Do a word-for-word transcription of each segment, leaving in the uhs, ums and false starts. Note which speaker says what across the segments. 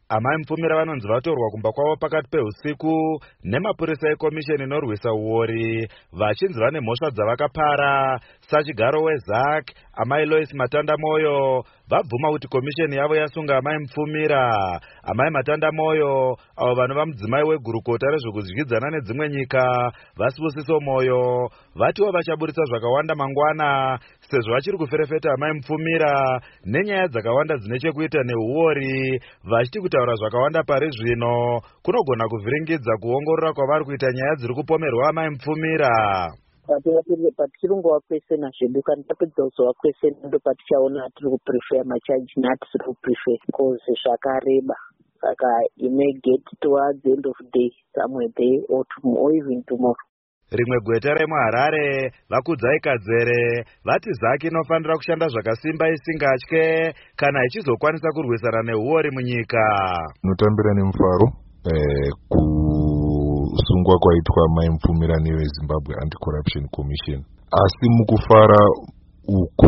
Speaker 1: Amai Mfumira vanonzi vatorwa kumba kwavo pakati peusiku nemapurisa ekomisheni inorwisa uori vachinzi vane mhosva dzavakapara. Sachigaro weZak Amai Lois Matandamoyo vabvuma kuti komisheni yavo yasunga Amai Mfumira. Amai Matandamoyo avo vanova mudzimai wegurukota rezvekudyidzana nedzimwe nyika vaSibusiso Moyo vatiwo vachaburitsa zvakawanda mangwana sezvo vachiri kuferefeta Amai Mfumira nenyaya dzakawanda dzine chekuita neuori, vachiti kutaura zvakawanda pari zvino kunogona kuvhiringidza kuongorora kwavari kuita nyaya dziri kupomerwa Amai Mfumira.
Speaker 2: Patichirongwa kwesena zvedu kana tapedza kuzova kwesena ndo patichaona tiri kuprefer machaji natisiri kuprefer cause zvakareba. Saka you may get towards the end of the day somewhere there or tomorrow or even tomorrow.
Speaker 1: Rimwe gweta remuHarare Vakudzai Kadzere vati Zak inofanira kushanda zvakasimba isingatye kana ichizokwanisa kurwisana neuori munyika.
Speaker 3: Notambira nemufaro eh, kusungwa kwaitwa Amai Mfumira neveZimbabwe Anti-Corruption Commission. Asi mukufara uku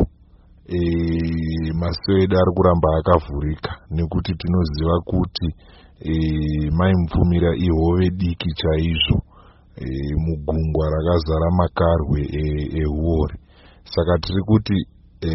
Speaker 3: eh, maso edu ari kuramba akavhurika nekuti tinoziva kuti eh, Mai Mfumira ihove diki chaizvo E, mugungwa rakazara makarwe euori e saka tiri kuti e,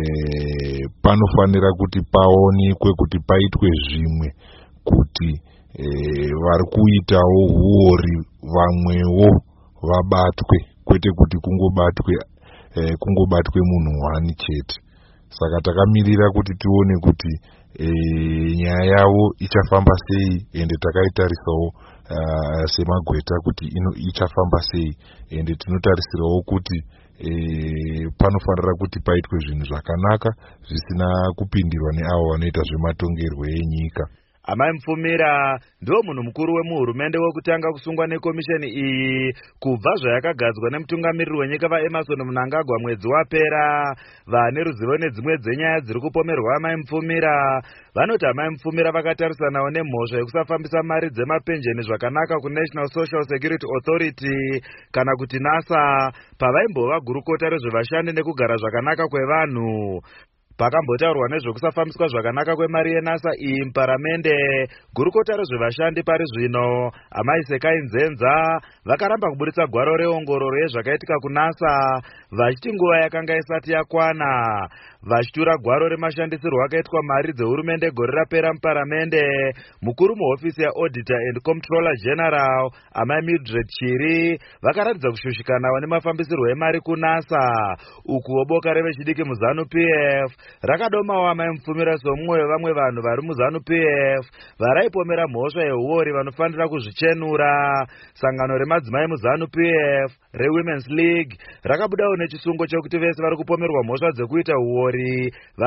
Speaker 3: panofanira kuti paonekwe kuti paitwe zvimwe kuti e, vari kuitawo uori vamwewo vabatwe kwete kuti kungobatwe e, kungobatwe munhu wani chete. Saka takamirira kuti tione kuti e, nyaya yavo ichafamba sei ende takaitarisawo Uh, semagweta kuti ino ichafamba sei ende tinotarisirawo kuti e, panofanira kuti paitwe zvinhu zvakanaka zvisina kupindirwa neavo vanoita zvematongerwo enyika.
Speaker 1: Amai Mfumira ndiwo munhu mukuru wemuhurumende wekutanga kusungwa nekomisheni iyi kubva zvayakagadzwa nemutungamiriri wenyika vaEmmerson Mnangagwa mwedzi wapera. Vane ruzivo nedzimwe dzenyaya dziri kupomerwa Amai Mfumira vanoti Amai Mfumira vakatarisanawo nemhosva yekusafambisa mari dzemapenjeni zvakanaka kuNational Social Security Authority kana kuti NASA pavaimbova gurukota rezvevashandi nekugara zvakanaka kwevanhu. Pakambotaurwa nezvekusafambiswa zvakanaka kwemari yeNASA iyi muparamende, gurukota rezvevashandi pari zvino Amai Sekai Nzenza vakaramba kuburitsa gwaro reongororo yezvakaitika kuNASA vachiti nguva yakanga isati yakwana. Vachitura gwaro remashandisirwo akaitwa mari dzehurumende gore rapera muparamende, mukuru muhofisi yaAuditor and Comptroller General Amai Mildred Chiri vakaratidza kushushikanawo nemafambisirwo emari kuNASA. Ukuwo boka revechidiki muZanu-P F rakadomawo Amai Mfumira somumwe wevamwe vanhu vari muZanu-P F varaipomera mhosva yeuori vanofanira kuzvichenura. Sangano remadzimai muZanu-P F reWomen's League rakabudawo nechisungo chekuti vese vari kupomerwa mhosva dzekuita uori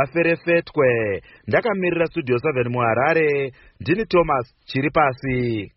Speaker 1: vaferefetwe. Ndakamirira Studio seven muHarare, ndini Thomas Chiripasi.